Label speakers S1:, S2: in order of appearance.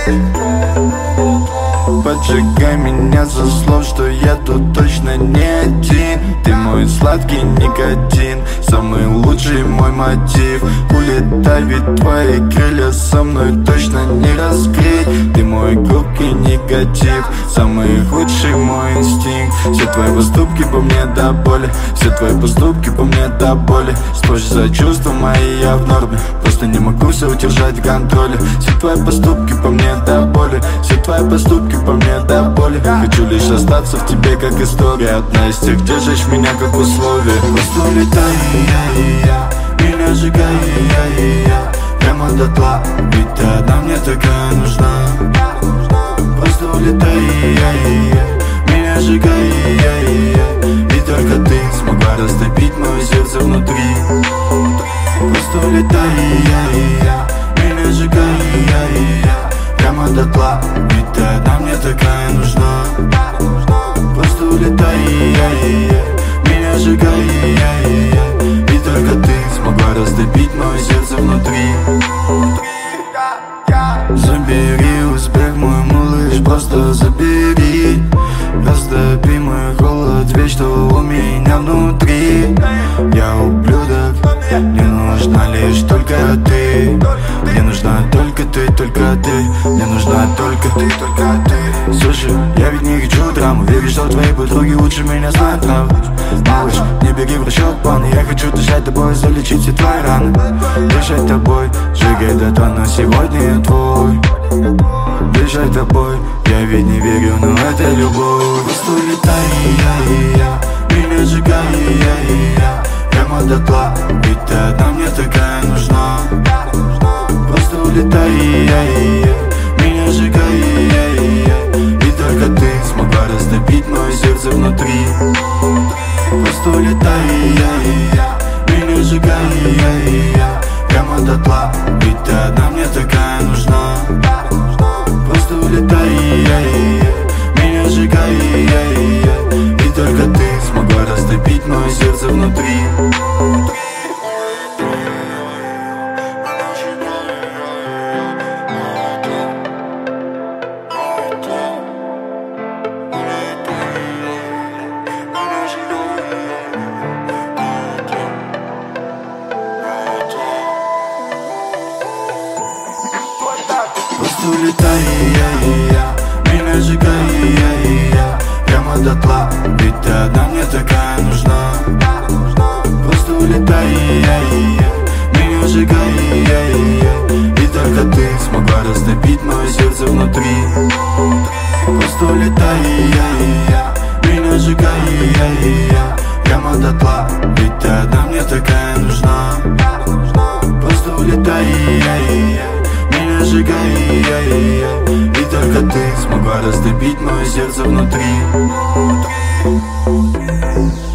S1: Поджигай меня за слов, что я тут точно не один. Ты мой сладкий никотин, самый лучший мой мотив. Улетай, ведь твои крылья со мной точно не раскрыть. Ты мой губкий негатив, самый худший мой инстинкт. Все твои поступки по мне до боли, все твои поступки по мне до боли. Сплошь за чувства мои я в норме, просто не могу все удержать в контроле. Все твои поступки по мне до боли, все твои поступки по мне до боли. Хочу лишь остаться в тебе как история, одна из тех, держишь меня как условие. Просто улетай, меня сжигай, прямо дотла, ведь ты одна мне такая нужна. Просто улетай, меня сжигай, и только ты смогла растопить мое сердце внутри. Просто улетай, меня сжигай, прямо дотла, ведь ты одна мне такая нужна. Просто улетай, меня сжигай, и только ты смогла растопить мое сердце внутри. Забери успех, мой малыш, просто забери. Растопи мой холод, ведь что у меня внутри. Я ублюдок, мне нужна лишь только ты. Мне нужна только ты, только ты. Мне нужна только ты, только ты. Слушай, я ведь не хочу драму, верю, что твои подруги лучше меня знают правду. Малыш, не беги в расчет планы, я хочу дышать тобой, залечить все твои раны. Дышать тобой, сжигай дотла, но сегодня я твой. Дышать тобой, я ведь не верю, но это любовь. Просто улетай, меня сжигай, прямо дотла, ведь ты одна мне такая нужна. Просто улетай, меня сжигай, и только ты смогла растопить мое сердце внутри. Просто улетай, меня сжигай, прямо дотла, ведь ты одна мне такая нужна. Просто улетай, меня сжигай, и только ты смогла растопить мое сердце внутри. Просто улетай, меня сжигай, прямо дотла, ведь ты одна мне такая нужна. Просто улетай, меня сжигай, и только ты смогла растопить мое сердце внутри. Просто улетай, меня сжигай, прямо дотла, ведь ты одна мне такая нужна. Просто улетай, меня сжигай, и только ты смогла растопить мое сердце внутри.